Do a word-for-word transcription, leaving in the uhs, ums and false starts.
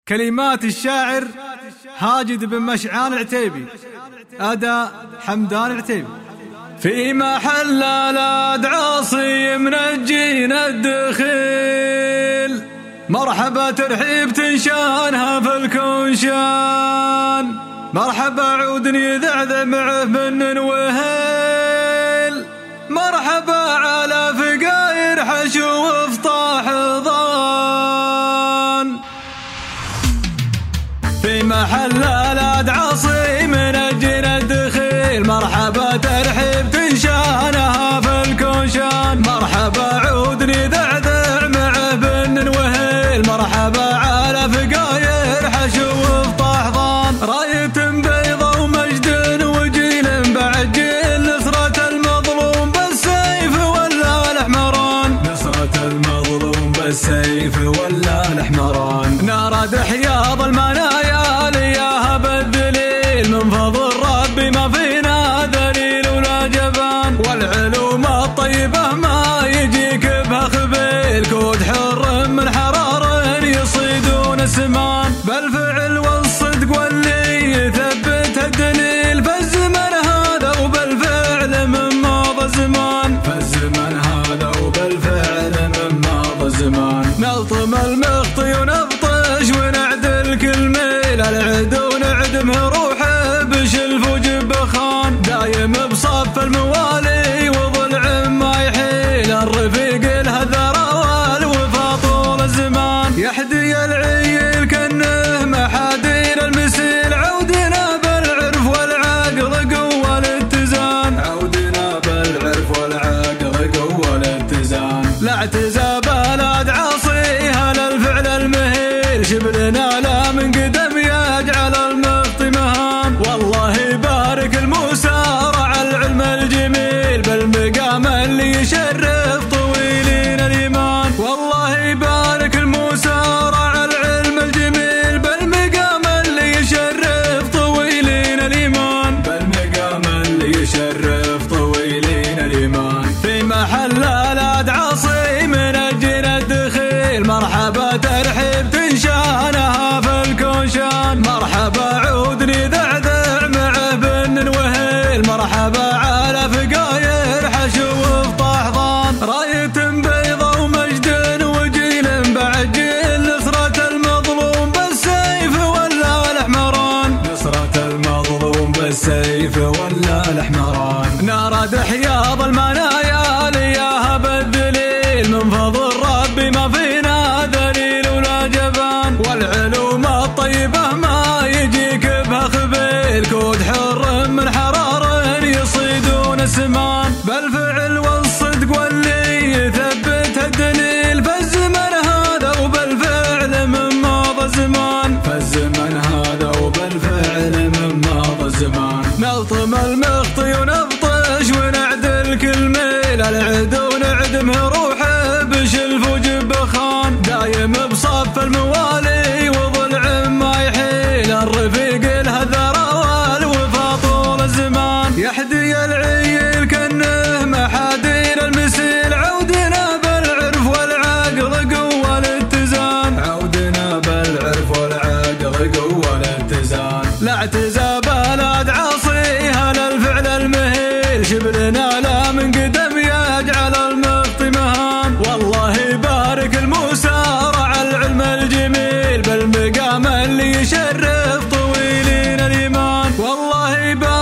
كلمات الشاعر هاجد بن مشعان العتيبي، أداء حمدان العتيبي. في محل الأد عاصي منجينا الدخيل، مرحبا ترحيب تنشانها في الكونشان، مرحبا عودني ذعذ معه من وهيل، مرحبا على فقاير حشو وفطاح ضان. في محل الأد عاصي منجينا الدخيل، مرحبا ترحيب تنشانها في الكونشان، مرحبا عودني ذعذع معه بن وهيل، مرحبا على فقاير حشو وفطاح ضان. راية بيضة ومجد وجيل بعد جيل، نصرة المظلوم بالسيف ولا الأحمران، نصرة المظلوم بالسيف ولا الأحمران. نرى حياض المنايا لياها بالذليل، من فضل ربي ما فينا دليل ولا جبان، والعلوم الطيبة ما يجيك بها خبيل، كود حر من حرار يصيدون السمان، بالفعل والصدق واللي يثبت الدليل، فالزمن هذا وبالفعل من ماضى الزمان، فالزمن هذا وبالفعل من ماضى الزمان. نلطم المخطي ونبطش ونعدل كل ميل، العدو نعدمه روحه بشلف وجبخان، دايم بصف الموالي وضلع ما يحيل، الرفيق الهذرة والوفا طول الزمان. يحدي العيل كنه محادير المسيل، عودنا بالعرف والعقل قوة الاتزان، عودنا بالعرف والعقل قوة الاتزان. لا اعتزاب الأد عاصيها للفعل المهيل، شبلنا لا من قدم يجعل المخطي مهان، والله يبارك المسارع العلم الجميل، بالمقام اللي يشرف طويلين الإيمان، والله يبارك المسارع العلم الجميل، بالمقام اللي يشرف طويلين الإيمان، بالمقام اللي يشرف طويلين الإيمان. في محل الأد عاصي منجينا الدخيل، مرحبا ترحيب تنشانها في الكونشان، مرحبا عودني ذعذع معه بن وهيل، مرحبا على فقاير حشو وفطاح ضان. راية بيضة ومجد وجيل بعد جيل، نصرة المظلوم بالسيف ولا الأحمران، نصرة المظلوم بالسيف ولا الأحمران. نرى حياض المنايا لياها بالذليل، من فضل ربي ما فينا دليل ولا جبان، والعلوم الطيبة ما يجيك بها خبيل، كود حر من حرار يصيدون السمان، بالفعل والصدق واللي يثبت الدليل، فالزمن هذا وبالفعل من ماضى الزمان، فالزمن هذا وبالفعل من ماضى الزمان. نلطم المخطي ونبطش ونعدل كل ميل، العدو نعدمه روحه بشلف وجبخان، دايم بصف الموالي وضلع ما يحيل، الرفيق الهذرة والوفا طول الزمان. يحدي العيل كنه محادير المسيل، عودنا بالعرف والعقل قوة الاتزان، عودنا بالعرف والعقل قوة الاتزان. لا اعتزاب الأد عاصيها للفعل المهيل، شبلنا لا من قدم يجعل المخطي مهان، والله يبارك المسارع العلم الجميل، بالمقام اللي يشرف طويلين الإيمان، والله يبارك